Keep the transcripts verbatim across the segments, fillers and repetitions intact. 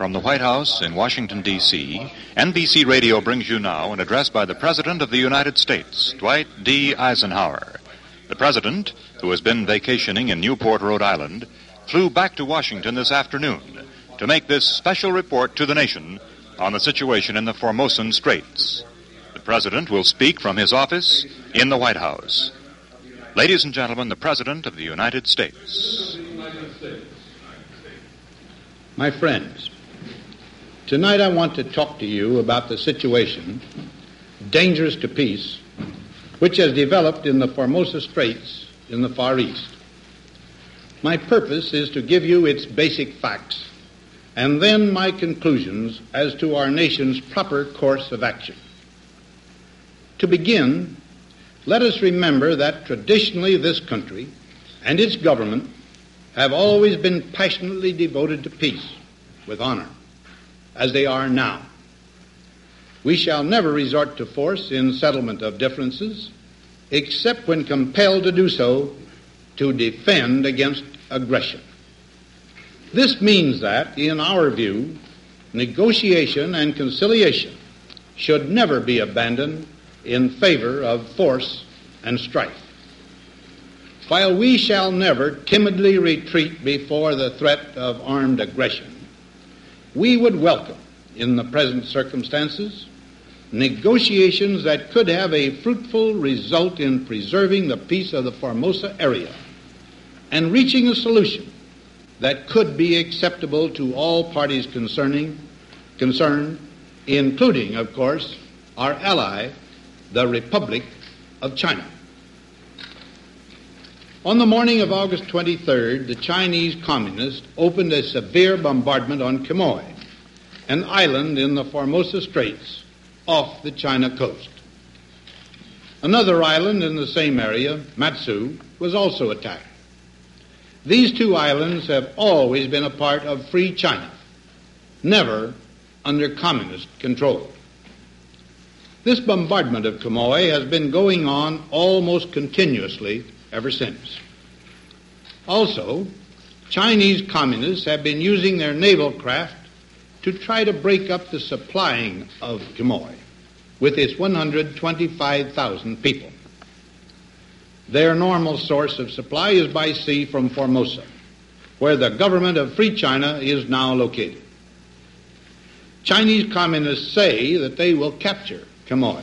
From the White House in Washington, D C, N B C Radio brings you now an address by the President of the United States, Dwight D. Eisenhower. The President, who has been vacationing in Newport, Rhode Island, flew back to Washington this afternoon to make this special report to the nation on the situation in the Formosan Straits. The President will speak from his office in the White House. Ladies and gentlemen, the President of the United States. My friends, tonight I want to talk to you about the situation, dangerous to peace, which has developed in the Formosa Straits in the Far East. My purpose is to give you its basic facts and then my conclusions as to our nation's proper course of action. To begin, let us remember that traditionally this country and its government have always been passionately devoted to peace with honor, as they are now. We shall never resort to force in settlement of differences, except when compelled to do so to defend against aggression. This means that, in our view, negotiation and conciliation should never be abandoned in favor of force and strife. While we shall never timidly retreat before the threat of armed aggression, we would welcome, in the present circumstances, negotiations that could have a fruitful result in preserving the peace of the Formosa area and reaching a solution that could be acceptable to all parties concerning, concerned, including, of course, our ally, the Republic of China. On the morning of August twenty-third, the Chinese Communists opened a severe bombardment on Quemoy, an island in the Formosa Straits off the China coast. Another island in the same area, Matsu, was also attacked. These two islands have always been a part of Free China, never under communist control. This bombardment of Quemoy has been going on almost continuously ever since. Also, Chinese communists have been using their naval craft to try to break up the supplying of Quemoy with its one hundred twenty-five thousand people. Their normal source of supply is by sea from Formosa, where the government of Free China is now located. Chinese communists say that they will capture Quemoy.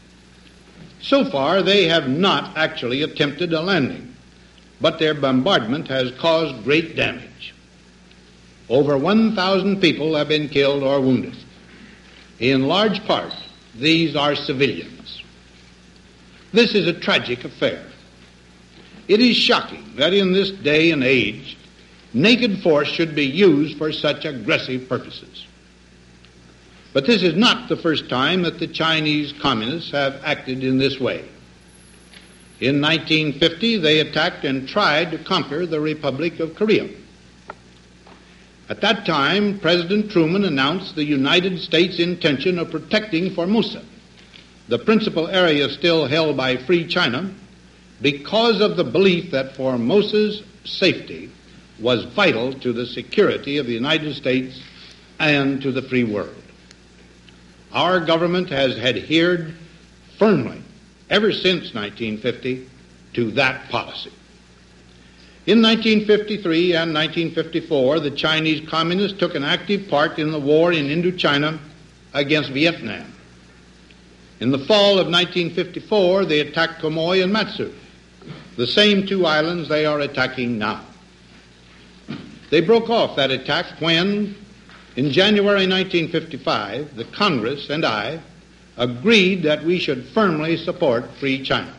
So far, they have not actually attempted a landing, but their bombardment has caused great damage. Over one thousand people have been killed or wounded. In large part, these are civilians. This is a tragic affair. It is shocking that in this day and age, naked force should be used for such aggressive purposes. But this is not the first time that the Chinese communists have acted in this way. In nineteen fifty, they attacked and tried to conquer the Republic of Korea. At that time, President Truman announced the United States' intention of protecting Formosa, the principal area still held by Free China, because of the belief that Formosa's safety was vital to the security of the United States and to the free world. Our government has adhered firmly, ever since nineteen fifty, to that policy. In nineteen fifty-three and nineteen fifty-four, the Chinese Communists took an active part in the war in Indochina against Vietnam. In the fall of nineteen fifty-four, they attacked Quemoy and Matsu, the same two islands they are attacking now. They broke off that attack when, in January nineteen fifty-five, the Congress and I agreed that we should firmly support Free China.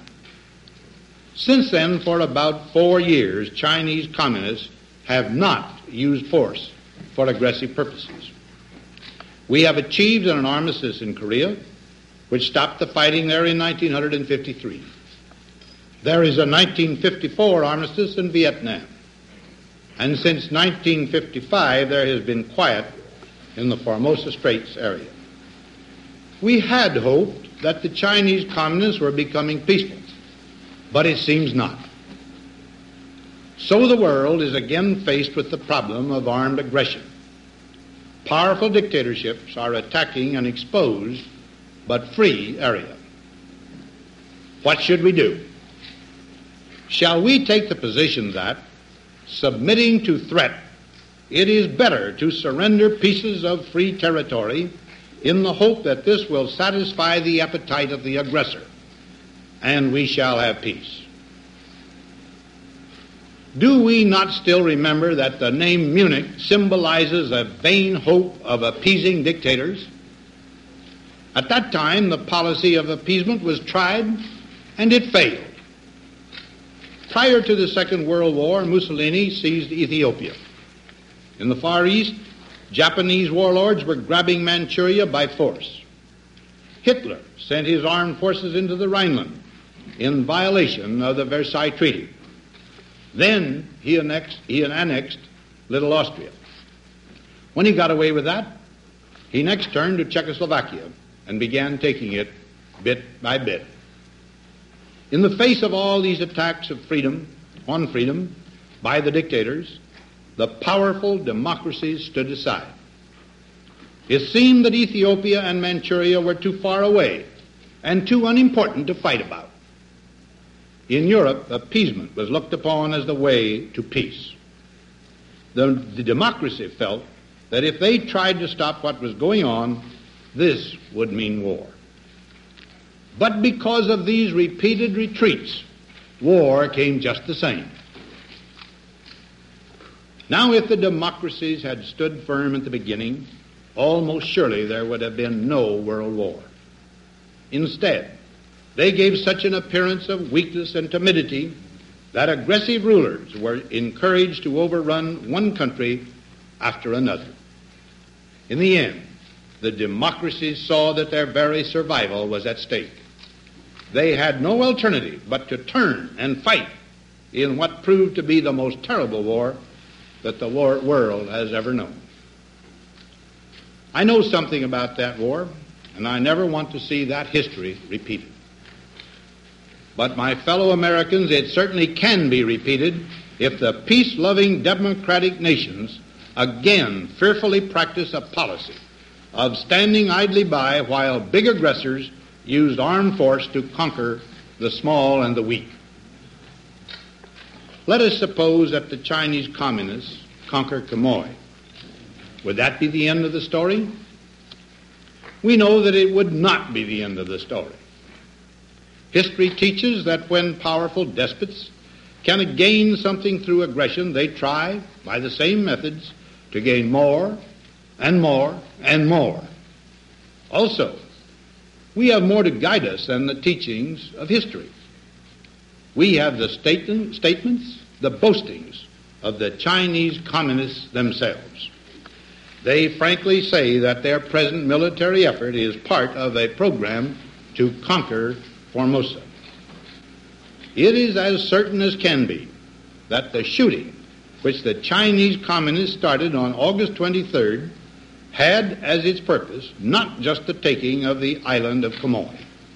Since then, for about four years, Chinese communists have not used force for aggressive purposes. We have achieved an armistice in Korea, which stopped the fighting there in nineteen fifty-three. There is a nineteen fifty-four armistice in Vietnam. And since nineteen fifty-five, there has been quiet in the Formosa Straits area. We had hoped that the Chinese communists were becoming peaceful, but it seems not. So the world is again faced with the problem of armed aggression. powerful dictatorships are attacking an exposed but free area. What should we do? Shall we take the position that, submitting to threat, it is better to surrender pieces of free territory in the hope that this will satisfy the appetite of the aggressor, and we shall have peace? Do we not still remember that the name Munich symbolizes a vain hope of appeasing dictators? At that time, the policy of appeasement was tried, and it failed. Prior to the Second World War, Mussolini seized Ethiopia. In the Far East, Japanese warlords were grabbing Manchuria by force. Hitler sent his armed forces into the Rhineland in violation of the Versailles Treaty. Then he annexed, he annexed Little Austria. When he got away with that, he next turned to Czechoslovakia and began taking it bit by bit. In the face of all these attacks of freedom, on freedom, by the dictators, the powerful democracies stood aside. It seemed that Ethiopia and Manchuria were too far away and too unimportant to fight about. In Europe, appeasement was looked upon as the way to peace. The, the democracy felt that if they tried to stop what was going on, this would mean war. But because of these repeated retreats, war came just the same. Now, if the democracies had stood firm at the beginning, almost surely there would have been no world war. Instead, they gave such an appearance of weakness and timidity that aggressive rulers were encouraged to overrun one country after another. In the end, the democracies saw that their very survival was at stake. They had no alternative but to turn and fight in what proved to be the most terrible war that the war world has ever known. I know something about that war, and I never want to see that history repeated. But my fellow Americans, it certainly can be repeated if the peace-loving democratic nations again fearfully practice a policy of standing idly by while big aggressors used armed force to conquer the small and the weak. Let us suppose that the Chinese communists conquer Quemoy. Would that be the end of the story? We know that it would not be the end of the story. History teaches that when powerful despots can gain something through aggression, they try, by the same methods, to gain more and more and more. Also, we have more to guide us than the teachings of history. We have the statement, statements, the boastings of the Chinese communists themselves. They frankly say that their present military effort is part of a program to conquer Formosa. It is as certain as can be that the shooting which the Chinese communists started on August twenty-third had as its purpose not just the taking of the island of Quemoy.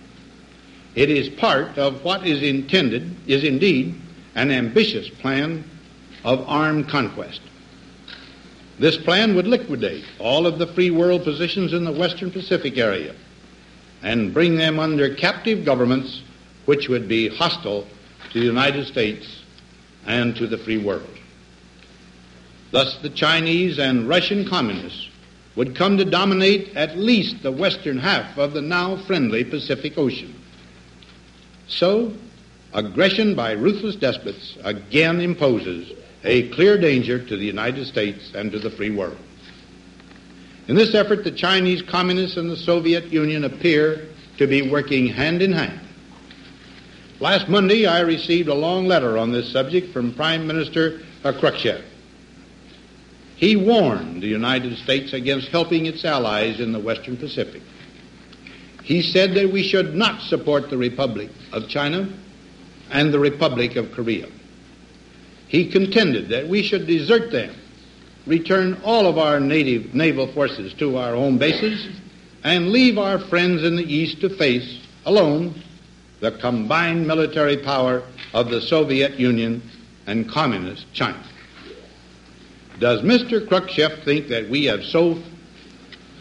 It is part of what is intended, is indeed an ambitious plan of armed conquest. This plan would liquidate all of the free world positions in the Western Pacific area and bring them under captive governments which would be hostile to the United States and to the free world. Thus, the Chinese and Russian communists would come to dominate at least the western half of the now friendly Pacific Ocean. So, aggression by ruthless despots again imposes a clear danger to the United States and to the free world. In this effort, the Chinese communists and the Soviet Union appear to be working hand in hand. Last Monday, I received a long letter on this subject from Prime Minister Khrushchev. He warned the United States against helping its allies in the Western Pacific. He said that we should not support the Republic of China and the Republic of Korea. He contended that we should desert them, return all of our native naval forces to our home bases, and leave our friends in the East to face, alone, the combined military power of the Soviet Union and Communist China. Does Mister Khrushchev think that we have so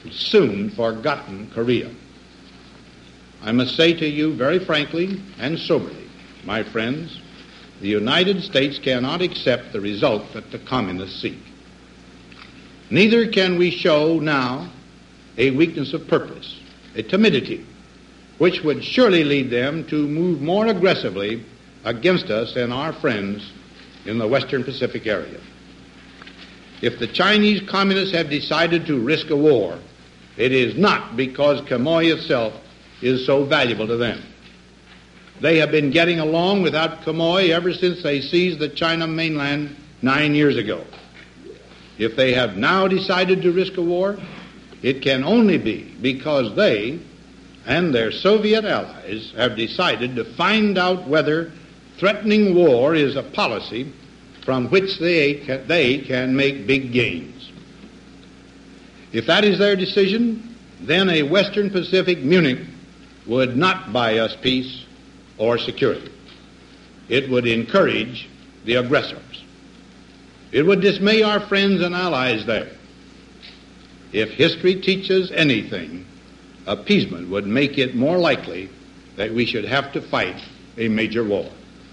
soon forgotten Korea. I must say to you very frankly and soberly, my friends, the United States cannot accept the result that the communists seek. Neither can we show now a weakness of purpose, a timidity, which would surely lead them to move more aggressively against us and our friends in the Western Pacific area. If the Chinese communists have decided to risk a war, it is not because Quemoy itself is so valuable to them. They have been getting along without Quemoy ever since they seized the China mainland nine years ago. If they have now decided to risk a war, it can only be because they and their Soviet allies have decided to find out whether threatening war is a policy from which they can, they can make big gains. If that is their decision, then a Western Pacific Munich would not buy us peace or security. It would encourage the aggressors. It would dismay our friends and allies there. If history teaches anything, appeasement would make it more likely that we should have to fight a major war.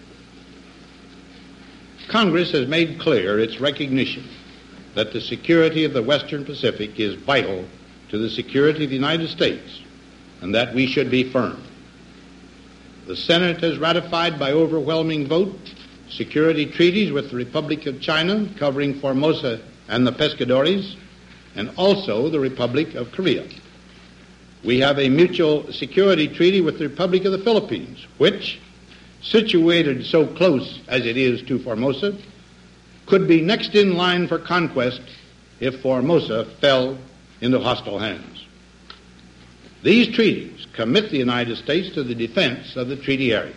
Congress has made clear its recognition that the security of the Western Pacific is vital to the security of the United States and that we should be firm. The Senate has ratified by overwhelming vote security treaties with the Republic of China covering Formosa and the Pescadores, and also the Republic of Korea. We have a mutual security treaty with the Republic of the Philippines, which, situated so close as it is to Formosa, could be next in line for conquest if Formosa fell into hostile hands. These treaties commit the United States to the defense of the treaty areas.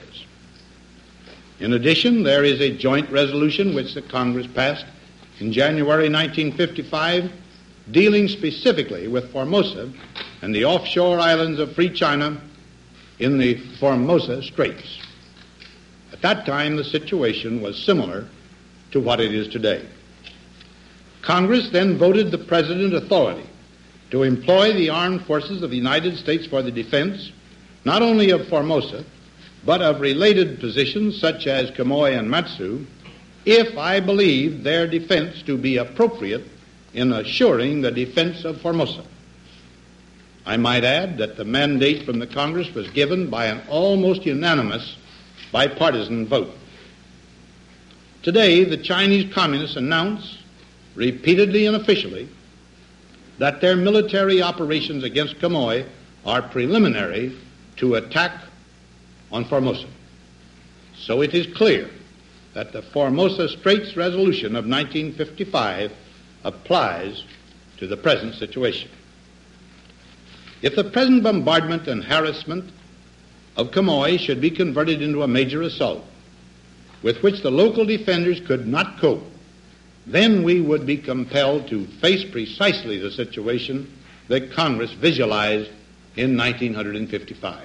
In addition, there is a joint resolution which the Congress passed in January nineteen fifty-five dealing specifically with Formosa and the offshore islands of Free China in the Formosa Straits. At that time, the situation was similar to what it is today. Congress then voted the President authority to employ the armed forces of the United States for the defense not only of Formosa, but of related positions such as Quemoy and Matsu, if I believe their defense to be appropriate in assuring the defense of Formosa. I might add that the mandate from the Congress was given by an almost unanimous bipartisan vote. Today, the Chinese Communists announce, repeatedly and officially, that their military operations against Quemoy are preliminary to attack on Formosa. So it is clear that the Formosa Straits Resolution of nineteen fifty-five applies to the present situation. If the present bombardment and harassment of Quemoy should be converted into a major assault with which the local defenders could not cope, then we would be compelled to face precisely the situation that Congress visualized in nineteen fifty-five.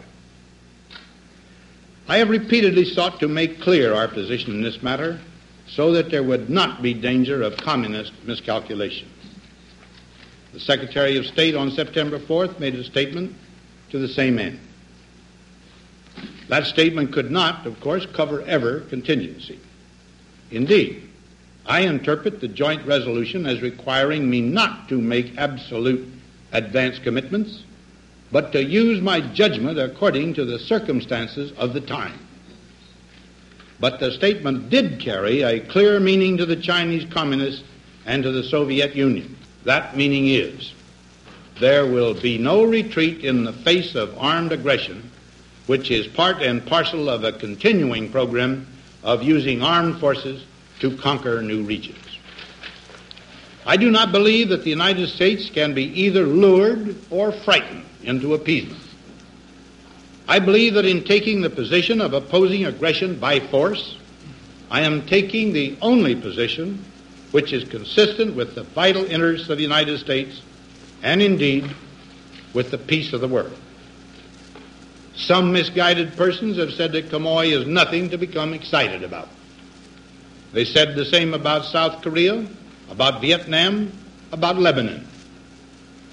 I have repeatedly sought to make clear our position in this matter so that there would not be danger of communist miscalculation. The Secretary of State on September fourth made a statement to the same end. That statement could not, of course, cover every contingency. Indeed, I interpret the joint resolution as requiring me not to make absolute advance commitments, but to use my judgment according to the circumstances of the time. But the statement did carry a clear meaning to the Chinese Communists and to the Soviet Union. That meaning is, there will be no retreat in the face of armed aggression, which is part and parcel of a continuing program of using armed forces to conquer new regions. I do not believe that the United States can be either lured or frightened into appeasement. I believe that in taking the position of opposing aggression by force, I am taking the only position which is consistent with the vital interests of the United States and indeed with the peace of the world. Some misguided persons have said that Quemoy is nothing to become excited about. They said the same about South Korea, about Vietnam, about Lebanon.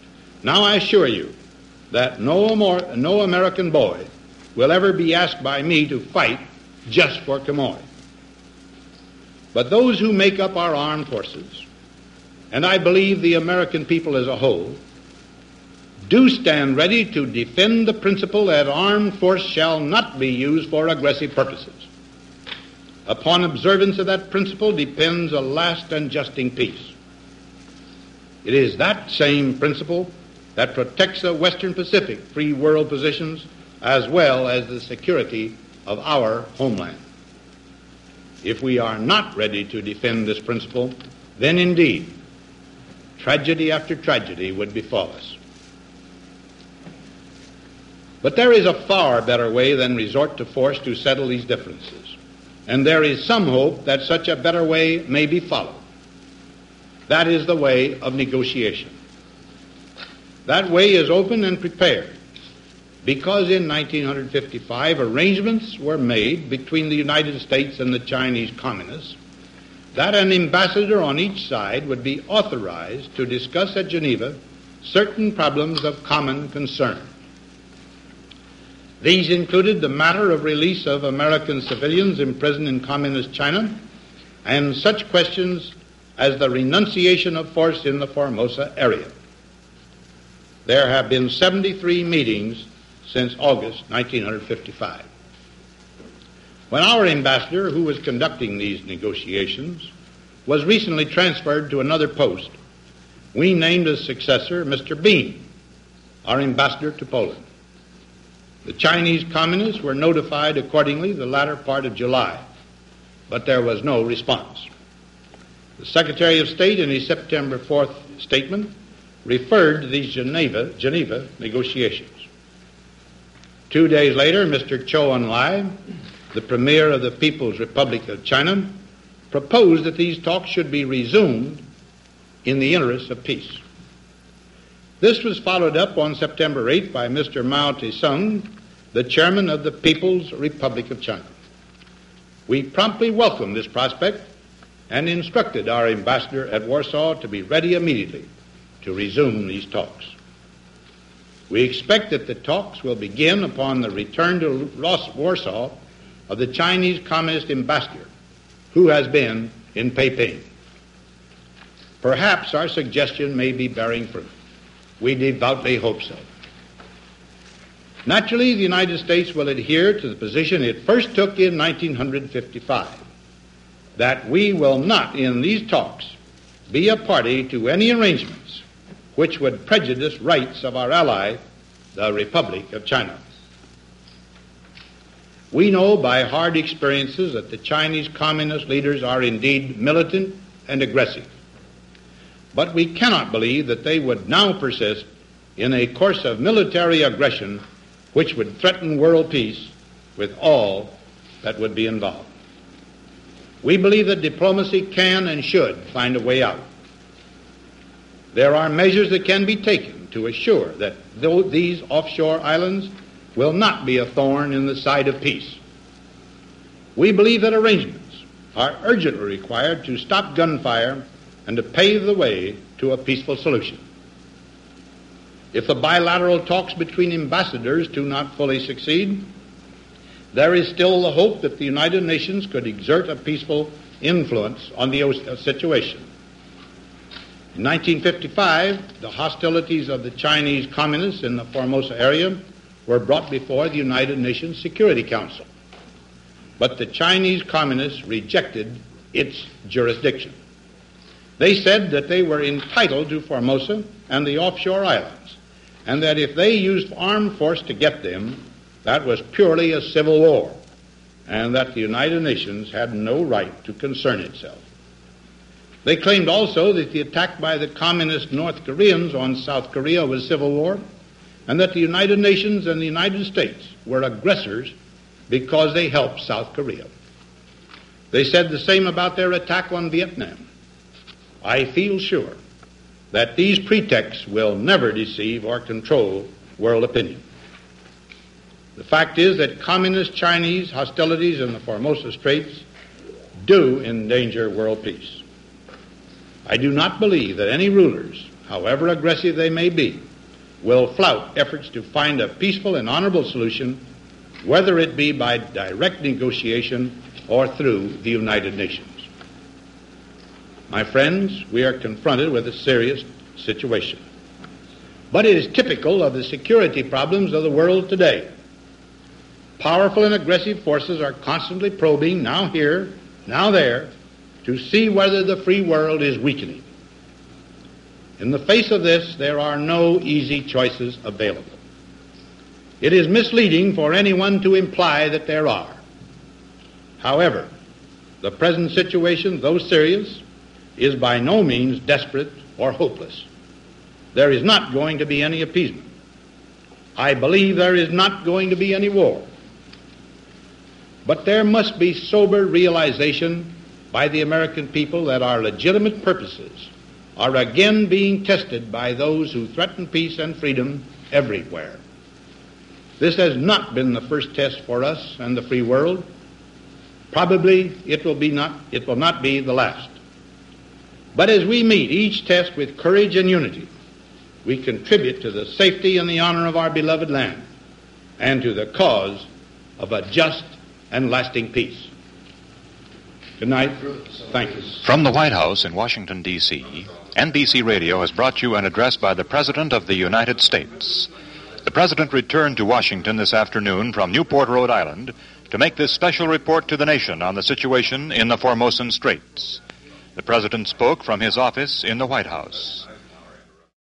Now I assure you that no more, no American boy will ever be asked by me to fight just for Quemoy. But those who make up our armed forces, and I believe the American people as a whole, do stand ready to defend the principle that armed force shall not be used for aggressive purposes. Upon observance of that principle depends a last and lasting peace. It is that same principle that protects the Western Pacific free world positions as well as the security of our homeland. If we are not ready to defend this principle, then indeed tragedy after tragedy would befall us. But there is a far better way than resort to force to settle these differences, and there is some hope that such a better way may be followed. That is the way of negotiation. That way is open and prepared because in nineteen fifty-five arrangements were made between the United States and the Chinese Communists that an ambassador on each side would be authorized to discuss at Geneva certain problems of common concern. These included the matter of release of American civilians imprisoned in Communist China and such questions as the renunciation of force in the Formosa area. There have been seventy-three meetings since August nineteen fifty-five. When our ambassador, who was conducting these negotiations, was recently transferred to another post, we named as successor Mister Bean, our ambassador to Poland. The Chinese Communists were notified accordingly the latter part of July, but there was no response. The Secretary of State in his September fourth statement referred to these Geneva, Geneva negotiations. Two days later, Mister Zhou Enlai, the Premier of the People's Republic of China, proposed that these talks should be resumed in the interests of peace. This was followed up on September eighth by Mister Mao Tse-tung, the Chairman of the People's Republic of China. We promptly welcomed this prospect and instructed our ambassador at Warsaw to be ready immediately to resume these talks. We expect that the talks will begin upon the return to Warsaw of the Chinese Communist ambassador, who has been in Peiping. Perhaps our suggestion may be bearing fruit. We devoutly hope so. Naturally, the United States will adhere to the position it first took in nineteen fifty-five, that we will not in these talks be a party to any arrangements which would prejudice rights of our ally, the Republic of China. We know by hard experiences that the Chinese Communist leaders are indeed militant and aggressive. But we cannot believe that they would now persist in a course of military aggression which would threaten world peace with all that would be involved. We believe that diplomacy can and should find a way out. There are measures that can be taken to assure that these offshore islands will not be a thorn in the side of peace. We believe that arrangements are urgently required to stop gunfire and to pave the way to a peaceful solution. If the bilateral talks between ambassadors do not fully succeed, there is still the hope that the United Nations could exert a peaceful influence on the situation. In nineteen fifty-five, the hostilities of the Chinese Communists in the Formosa area were brought before the United Nations Security Council. But the Chinese Communists rejected its jurisdiction. They said that they were entitled to Formosa and the offshore islands, and that if they used armed force to get them, that was purely a civil war, and that the United Nations had no right to concern itself. They claimed also that the attack by the communist North Koreans on South Korea was civil war, and that the United Nations and the United States were aggressors because they helped South Korea. They said the same about their attack on Vietnam. I feel sure that these pretexts will never deceive or control world opinion. The fact is that communist Chinese hostilities in the Formosa Straits do endanger world peace. I do not believe that any rulers, however aggressive they may be, will flout efforts to find a peaceful and honorable solution, whether it be by direct negotiation or through the United Nations. My friends, we are confronted with a serious situation. But it is typical of the security problems of the world today. Powerful and aggressive forces are constantly probing, now here, now there, to see whether the free world is weakening. In the face of this, there are no easy choices available. It is misleading for anyone to imply that there are. However, the present situation, though serious, is by no means desperate or hopeless. There is not going to be any appeasement. I believe there is not going to be any war. But there must be sober realization by the American people that our legitimate purposes are again being tested by those who threaten peace and freedom everywhere. This has not been the first test for us and the free world. Probably it will be not, it will not be the last. But as we meet each test with courage and unity, we contribute to the safety and the honor of our beloved land and to the cause of a just and lasting peace. Good night. Thank you. From the White House in Washington, D C, N B C Radio has brought you an address by the President of the United States. The President returned to Washington this afternoon from Newport, Rhode Island, to make this special report to the nation on the situation in the Formosan Straits. The President spoke from his office in the White House.